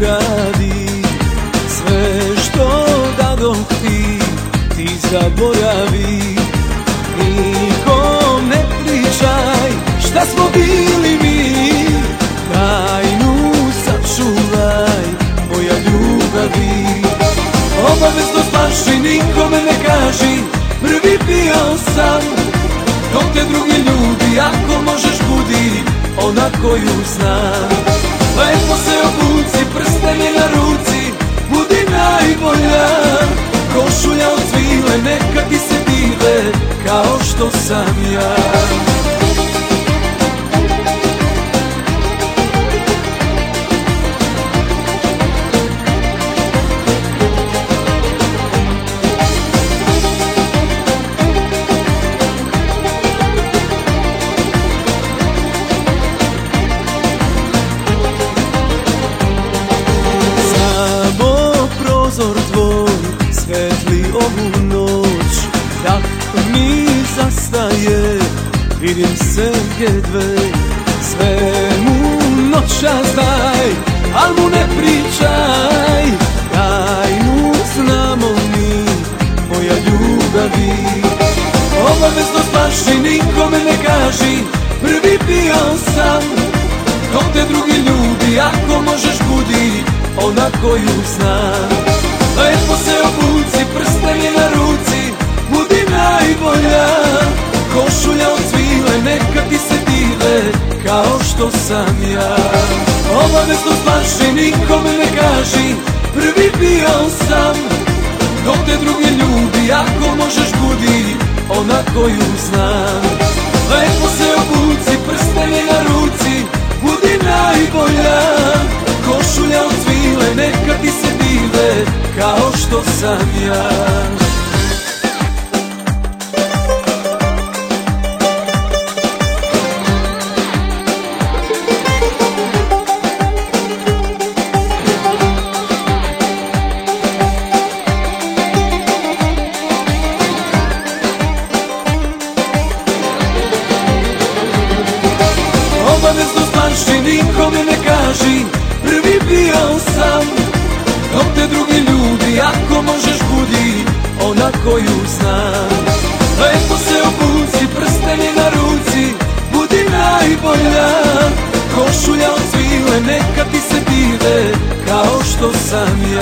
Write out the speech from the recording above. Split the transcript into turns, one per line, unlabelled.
uradi. Sve što dadoh ti zaboravi. Nikom ne pričaj šta smo bili mi, tajnu sačuvaj moja ljubavi. Obavezno spaši, nikome ne kaži, prvi bio sam. Dok te drugi ljubi, ako možeš budi ona koju znam. Lepo se obuci, prsten je na ruci, budi najbolja. Košulja od svile, neka ti se dive kao što sam ja. Prozor tvoj svetli ovu noć, dah mi zastaje, vidim se jedve. Sve mu noćas daj, al mu ne pričaj, tajnu znamo mi, moja ljubavi. Obavezno spaši, nikome ne kaži, prvi bio sam. Dok te drugi ljubi, ako možeš budi ona koju znam. Lepo se obuci, prsten je na ruci, budi najbolja. Košulja od svile, neka ti se dive kao što sam ja. Obavezno spaši, nikome ne kaži, prvi bio sam. Dok te drugi ljubi, ako možeš budi ona koju znam. Lepo se obuci, prsten je na ruci, budi najbolja. Košulja od svile, neka ti se dive kao što sam ja. Obavezno spaši, nikome ne kaži, prvi bio sam. Dok te drugi ljubi, ako možeš budi ona koju znam. Lepo se obuci, prsten je na ruci, budi najbolja. Košulja od svile, neka ti se dive kao što sam ja.